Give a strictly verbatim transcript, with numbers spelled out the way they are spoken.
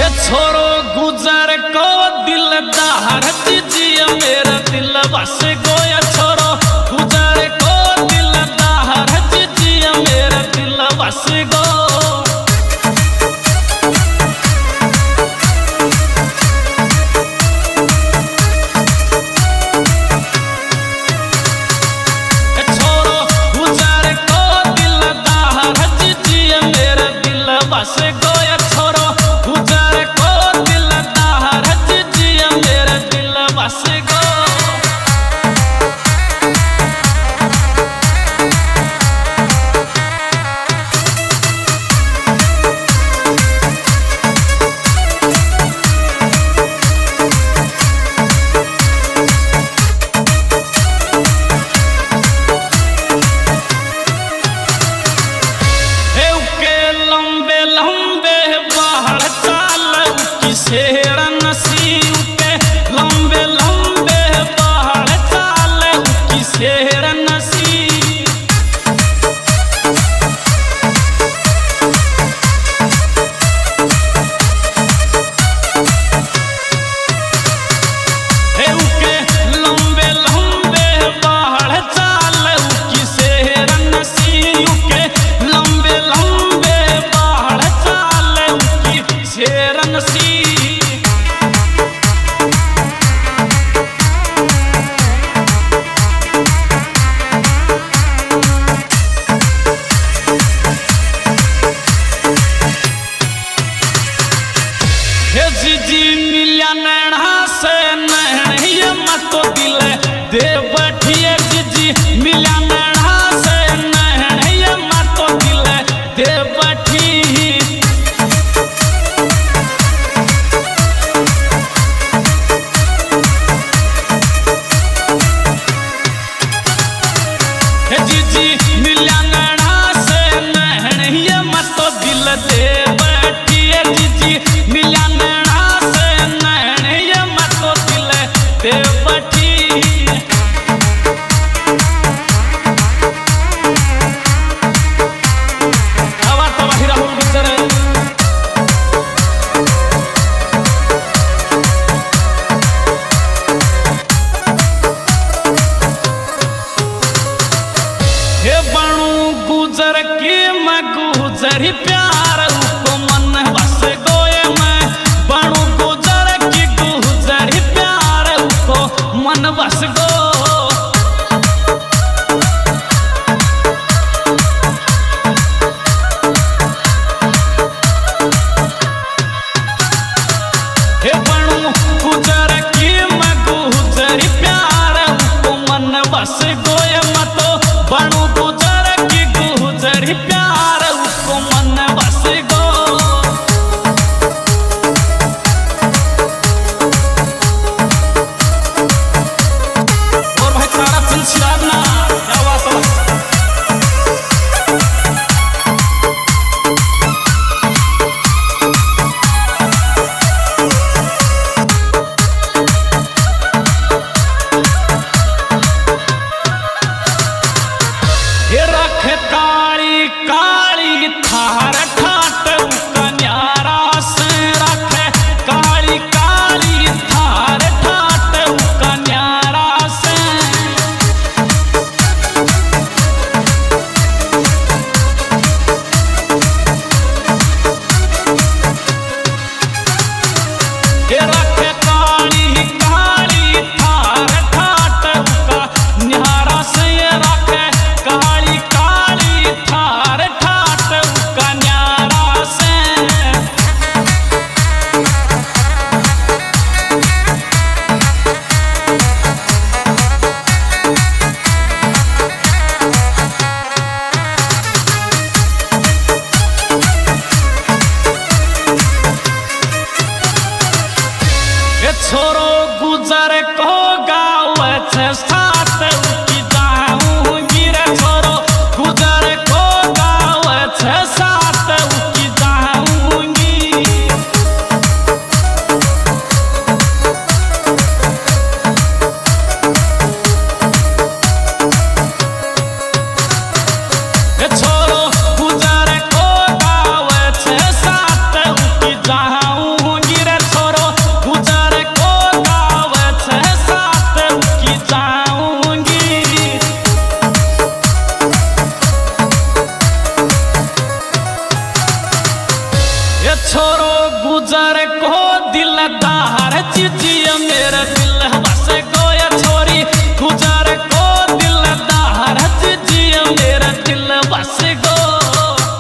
छोरो गुजर को दिलदार दीजिए मेरा दिल बस गोया छोरो गुजर को दिलदार दीजिए मेरा दिल बस गो छोरो गुजर को दिलदार दीजिए मेरा दिल बस गोया छोरो गुजर को दिलदार दीजिए मेरा दिल बस गो जी मिलिया नैना से नैन ये मत तो दिल दे बैठिए जी मिलिया नैना से नैन ये मत तो दिल दे बैठी जी जी मिलिया नैना से नैन ये मत तो दिल दे बैठिए जी जी मिलिया दे बैठी हवा तो वही राहुल गुजर हे बनू गुजर की मैं गुजरी प्यार को मन बस गोए मैं बनू गुजर की गुजरी प्यार मन बस गो हे बनू गुजर की मैं गुजरी प्यार को मन बस गोए मतो बनू गुजर की गुजरी प्यार को मन बस गो काली काली थार ठाट कन्यारा से रखे काली काली थार ठाट कन्यारा से रखे काली काली थार ठाट कन्यारा से रखे काली थार ठाट कन्यारा से छोरो